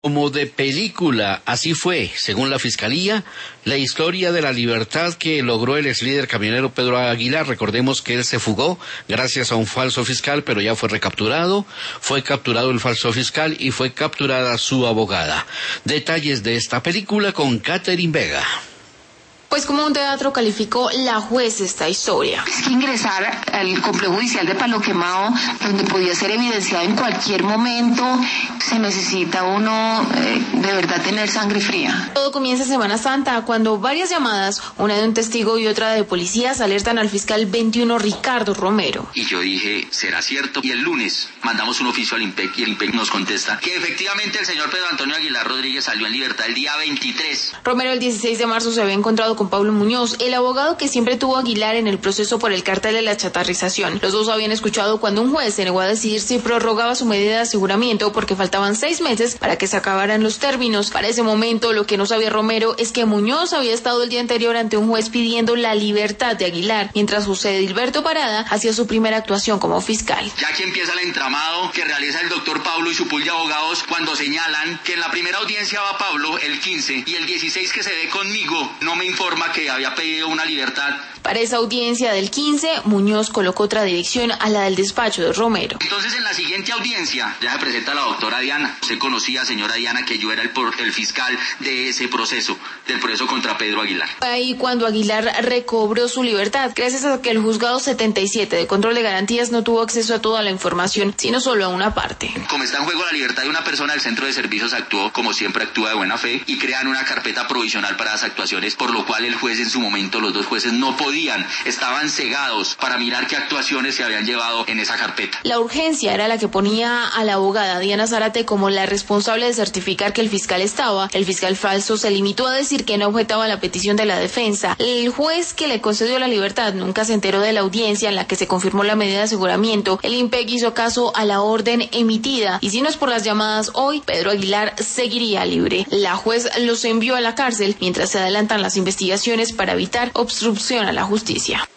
Como de película, así fue, según la Fiscalía, la historia de la libertad que logró el exlíder camionero Pedro Aguilar. Recordemos que él se fugó gracias a un falso fiscal, pero ya fue recapturado. Fue capturado el falso fiscal y fue capturada su abogada. Detalles de esta película con Catherine Vega. Pues como un teatro calificó la juez esta historia. Es que ingresar al complejo judicial de Palo Quemado, donde podía ser evidenciado en cualquier momento, se necesita uno de verdad tener sangre fría. Todo comienza en Semana Santa, cuando varias llamadas, una de un testigo y otra de policías, alertan al fiscal 21 Ricardo Romero. Y yo dije, ¿será cierto? Y el lunes mandamos un oficio al IMPEC y el IMPEC nos contesta que efectivamente el señor Pedro Antonio Aguilar Rodríguez salió en libertad el día 23. Romero el 16 de marzo se había encontrado con Pablo Muñoz, el abogado que siempre tuvo a Aguilar en el proceso por el cartel de la chatarrización. Los dos habían escuchado cuando un juez se negó a decidir si prorrogaba su medida de aseguramiento porque faltaban 6 meses para que se acabaran los términos. Para ese momento, lo que no sabía Romero es que Muñoz había estado el día anterior ante un juez pidiendo la libertad de Aguilar, mientras José Edilberto Parada hacía su primera actuación como fiscal. Ya aquí empieza el entramado que realiza el doctor Pablo y su pool de abogados cuando señalan que en la primera audiencia va Pablo el 15 y el 16 que se ve conmigo no me informa que había pedido una libertad. Para esa audiencia del 15, Muñoz colocó otra dirección a la del despacho de Romero. Entonces en la siguiente audiencia ya se presenta la doctora Diana. Usted conocía, señora Diana, que yo era el fiscal de ese proceso, del proceso contra Pedro Aguilar. Ahí cuando Aguilar recobró su libertad, gracias a que el juzgado 77 de control de garantías no tuvo acceso a toda la información, sino solo a una parte. Como está en juego la libertad de una persona, el centro de servicios actuó como siempre actúa de buena fe y crean una carpeta provisional para las actuaciones, por lo cual el juez en su momento, los dos jueces no podían, estaban cegados para mirar qué actuaciones se habían llevado en esa carpeta. La urgencia era la que ponía a la abogada Diana Zárate como la responsable de certificar que el fiscal estaba. El fiscal falso se limitó a decir que no objetaba la petición de la defensa. El juez que le concedió la libertad nunca se enteró de la audiencia en la que se confirmó la medida de aseguramiento. El IMPEC hizo caso a la orden emitida y si no es por las llamadas hoy, Pedro Aguilar seguiría libre. La juez los envió a la cárcel mientras se adelantan las investigaciones para evitar obstrucción a la justicia.